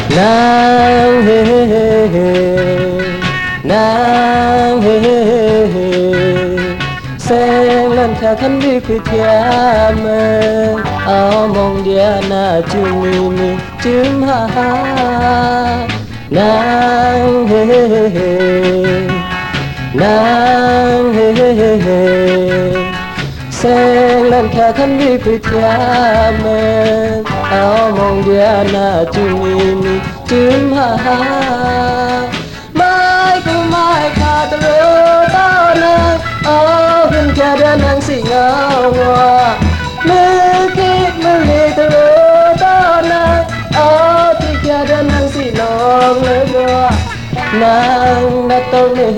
nàng hê hê hê hê nàng hê hê hê hê sen lần theo thân đi phía thia mơ áo mong dia na chum mi chum ha ha nàng hê hê hê hê nàng hê hê hê hê sen lần theo thân đi phía thia mơ áo mong dia na chum mi chum ha ha mai cũng mai khá ta lỡ ta nơi áo hình kia đơn nắng xì ngao hoa mưa kiếp mưa lì ta lỡ ta nơi áo thì kia đơn nắng xì lòng lỡ hoa nàng đã tông nề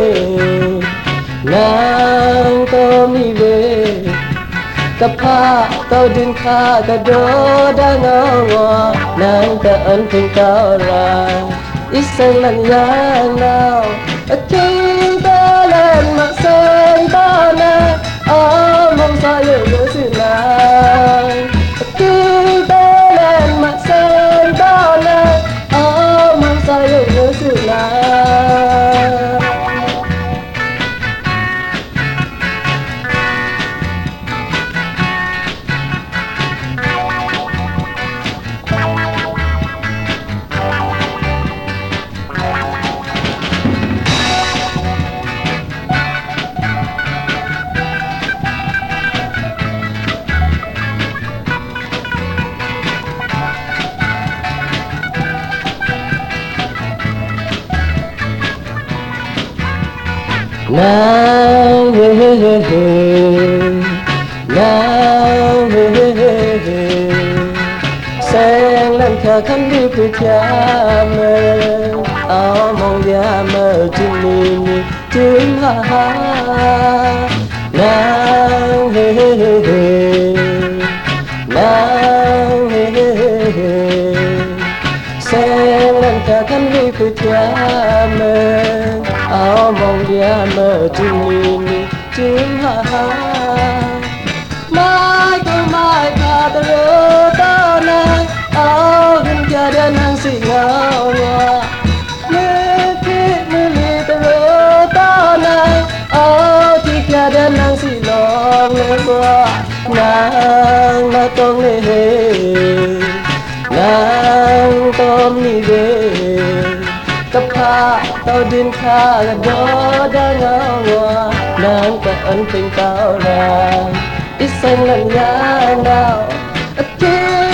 nàng tông đi về cặp pha tao đinh kha cả đô đang ngao nàng ta ân tình cao ra ít xanh lần giang nào khi ta lên mặt xanh ta nè mong sao yêu sự nàng khi ta lên mặt xanh ta nè mong sao yêu sự nàng nàng hê hê hê hê nàng hê hê hê hê sen lần theo khăn đi phía cha mơ áo mong dia mơ chim mi chim ha ha nàng hê hê hê hê nàng hê hê hê hê sen lần theo khăn đi phía cha mơ áo mong dia mơ chim ha ha mai cứ mai khá ta lỡ ta nơi áo hình kia đơn nắng xì ngao hoa mưa kiếp mưa lì ta lỡ ta nơi áo thì kia đơn nắng xì lòng lỡ hoa nàng đã tông nề nàng tông đi về cặp pha tao đinh kha là đó đang ngao hoa nàng ta ân tình cao ra ít xanh lần giá nào